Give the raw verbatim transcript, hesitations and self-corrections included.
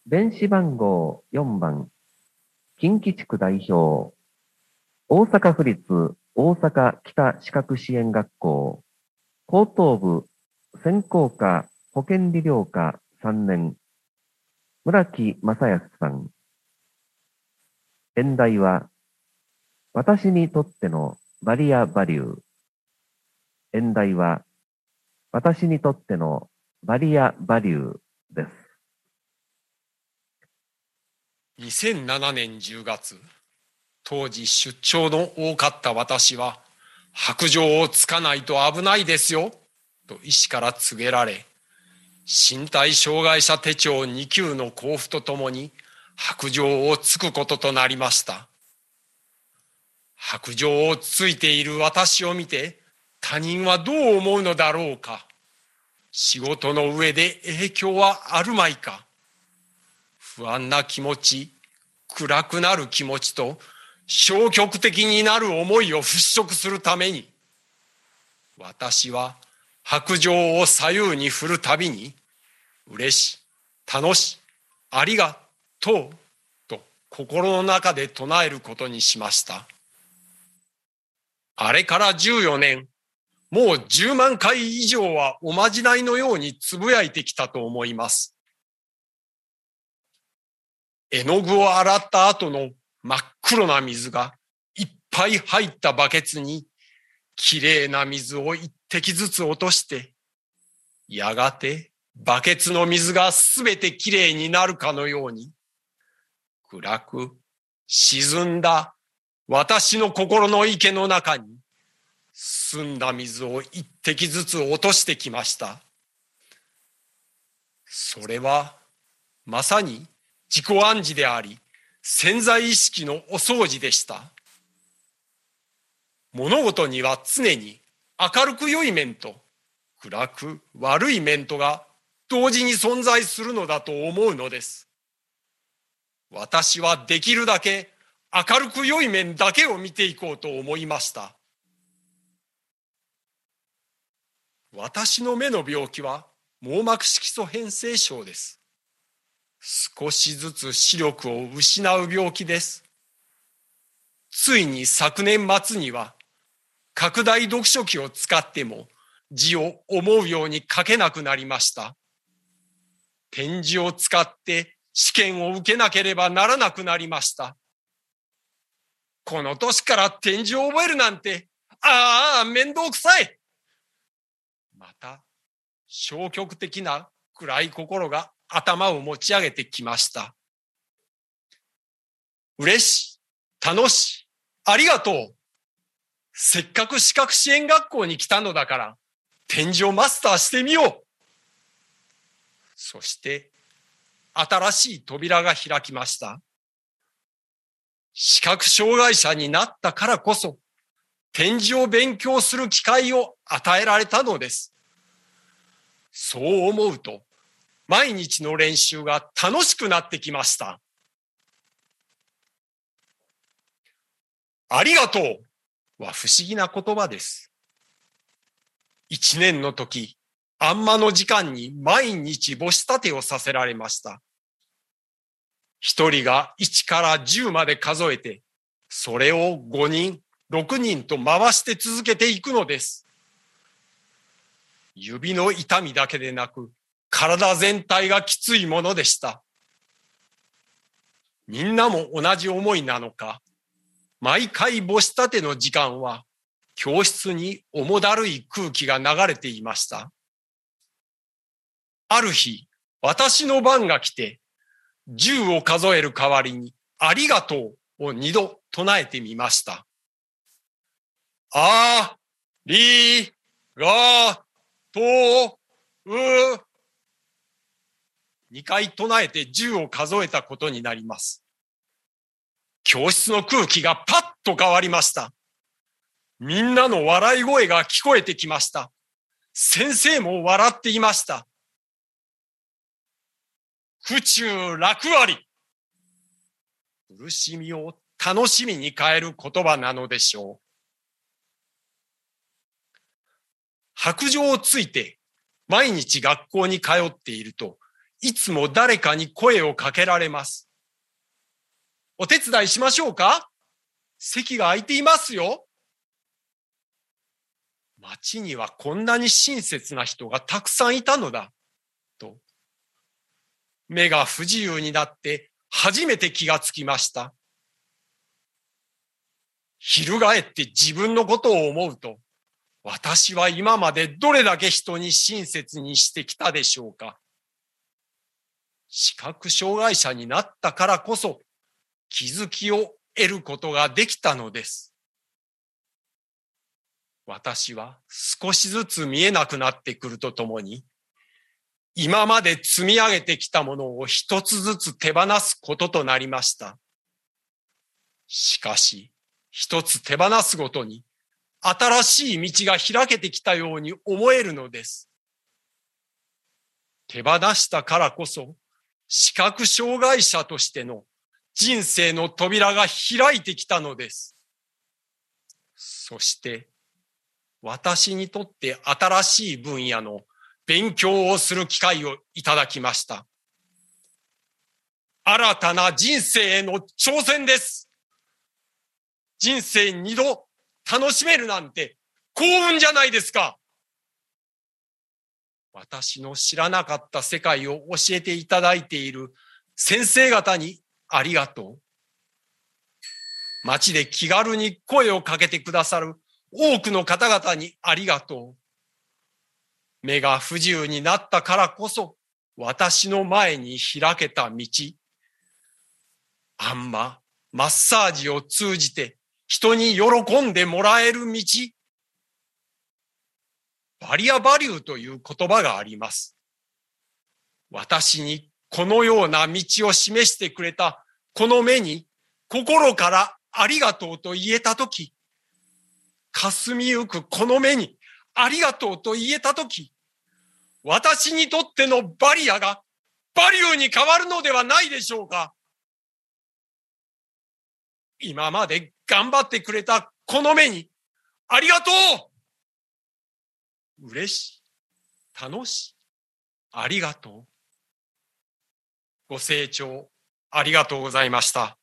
電子番号よんばん、近畿地区代表、大阪府立大阪北視覚支援学校、高等部専攻科保健理療科さんねん、村木正康さん。演題は、私にとってのバリアバリュー。演題は、私にとってのバリアバリューです。 にせんななねんじゅうがつ、当時出張の多かった私は、白状をつかないと危ないですよ、と医師から告げられ、身体障害者手帳にきゅうの交付とともに、白状をつくこととなりました。白状をついている私を見て、他人はどう思うのだろうか。仕事の上で影響はあるまいか。不安な気持ち、暗くなる気持ちと消極的になる思いを払拭するために、私は白状を左右に振るたびに、嬉し、楽し、ありがとうと心の中で唱えることにしました。あれからじゅうよねん、もうじゅうまんかい以上はおまじないのようにつぶやいてきたと思います。絵の具を洗った後の真っ黒な水がいっぱい入ったバケツにきれいな水を一滴ずつ落として、やがてバケツの水がすべてきれいになるかのように、暗く沈んだ私の心の池の中に澄んだ水を一滴ずつ落としてきました。それはまさに自己暗示であり、潜在意識のお掃除でした。物事には常に明るく良い面と暗く悪い面とが同時に存在するのだと思うのです。私はできるだけ明るく良い面だけを見ていこうと思いました。私の目の病気は網膜色素変性症です。少しずつ視力を失う病気です。ついに昨年末には拡大読書器を使っても字を思うように書けなくなりました。点字を使って試験を受けなければならなくなりました。この年から点字を覚えるなんて、ああ、面倒くさい。また、消極的な暗い心が頭を持ち上げてきました。嬉し、楽し、ありがとう。せっかく視覚支援学校に来たのだから、点字をマスターしてみよう。そして、新しい扉が開きました。視覚障害者になったからこそ、点字を勉強する機会を与えられたのです。そう思うと、毎日の練習が楽しくなってきました。ありがとうは不思議な言葉です。一年の時、あんまの時間に毎日母子立てをさせられました。一人がいちからじゅうまで数えて、それをごにん、ろくにんと回して続けていくのです。指の痛みだけでなく、体全体がきついものでした。みんなも同じ思いなのか、毎回母子立ての時間は、教室に重だるい空気が流れていました。ある日、私の番が来て、じゅうを数える代わりに、ありがとうを二度唱えてみました。あ、り、が、と、う。二回唱えてじゅうを数えたことになります。教室の空気がパッと変わりました。みんなの笑い声が聞こえてきました。先生も笑っていました。苦中楽あり。苦しみを楽しみに変える言葉なのでしょう。白状をついて毎日学校に通っていると、 いつも誰かに声をかけられます。お手伝いしましょうか？席が空いていますよ。町にはこんなに親切な人がたくさんいたのだ、と。目が不自由になって初めて気がつきました。翻って自分のことを思うと、私は今までどれだけ人に親切にしてきたでしょうか。視覚障害者になったからこそ気づきを得ることができたのです。私は少しずつ見えなくなってくるとともに、今まで積み上げてきたものを一つずつ手放すこととなりました。しかし、一つ手放すごとに新しい道が開けてきたように思えるのです。手放したからこそ、視覚障害者としての人生の扉が開いてきたのです。そして、私にとって新しい分野の勉強をする機会をいただきました。新たな人生への挑戦です。人生二度楽しめるなんて幸運じゃないですか。私の知らなかった世界を教えていただいている先生方にありがとう。街で気軽に声をかけてくださる多くの方々にありがとう。目が不自由になったからこそ私の前に開けた道。あんま、マッサージを通じて人に喜んでもらえる道。バリアバリューという言葉があります。私にこのような道を示してくれたこの目に心からありがとうと言えたとき、霞みゆくこの目にありがとうと言えたとき、私にとってのバリアがバリューに変わるのではないでしょうか。今まで頑張ってくれたこの目にありがとう。嬉しい、楽しい、ありがとう。ご清聴ありがとうございました。